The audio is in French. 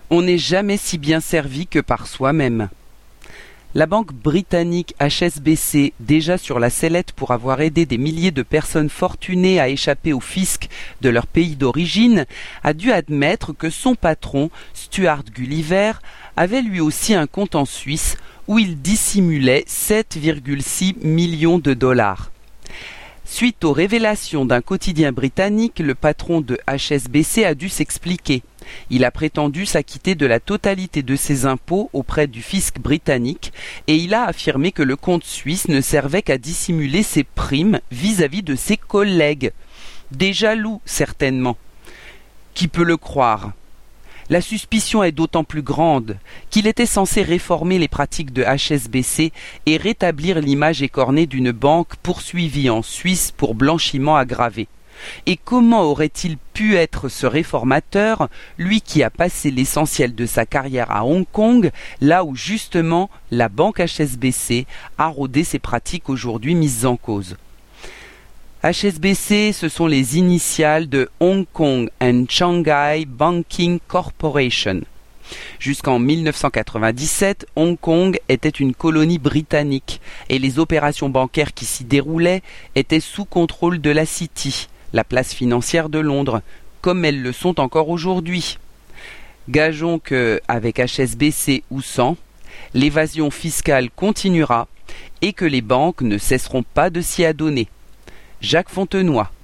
On n'est jamais si bien servi que par soi-même. La banque britannique HSBC, déjà sur la sellette pour avoir aidé des milliers de personnes fortunées à échapper au fisc de leur pays d'origine, a dû admettre que son patron, Stuart Gulliver, avait lui aussi un compte en Suisse où il dissimulait 7,6 millions de dollars. Suite aux révélations d'un quotidien britannique, le patron de HSBC a dû s'expliquer. Il a prétendu s'acquitter de la totalité de ses impôts auprès du fisc britannique et il a affirmé que le compte suisse ne servait qu'à dissimuler ses primes vis-à-vis de ses collègues. Des jaloux, certainement. Qui peut le croire ? La suspicion est d'autant plus grande qu'il était censé réformer les pratiques de HSBC et rétablir l'image écornée d'une banque poursuivie en Suisse pour blanchiment aggravé. Et comment aurait-il pu être ce réformateur, lui qui a passé l'essentiel de sa carrière à Hong Kong, là où justement la banque HSBC a rodé ses pratiques aujourd'hui mises en cause. HSBC, ce sont les initiales de Hong Kong and Shanghai Banking Corporation. Jusqu'en 1997, Hong Kong était une colonie britannique et les opérations bancaires qui s'y déroulaient étaient sous contrôle de la City, la place financière de Londres, comme elles le sont encore aujourd'hui. Gageons que, avec HSBC ou sans, l'évasion fiscale continuera et que les banques ne cesseront pas de s'y adonner. Jacques Fontenoy.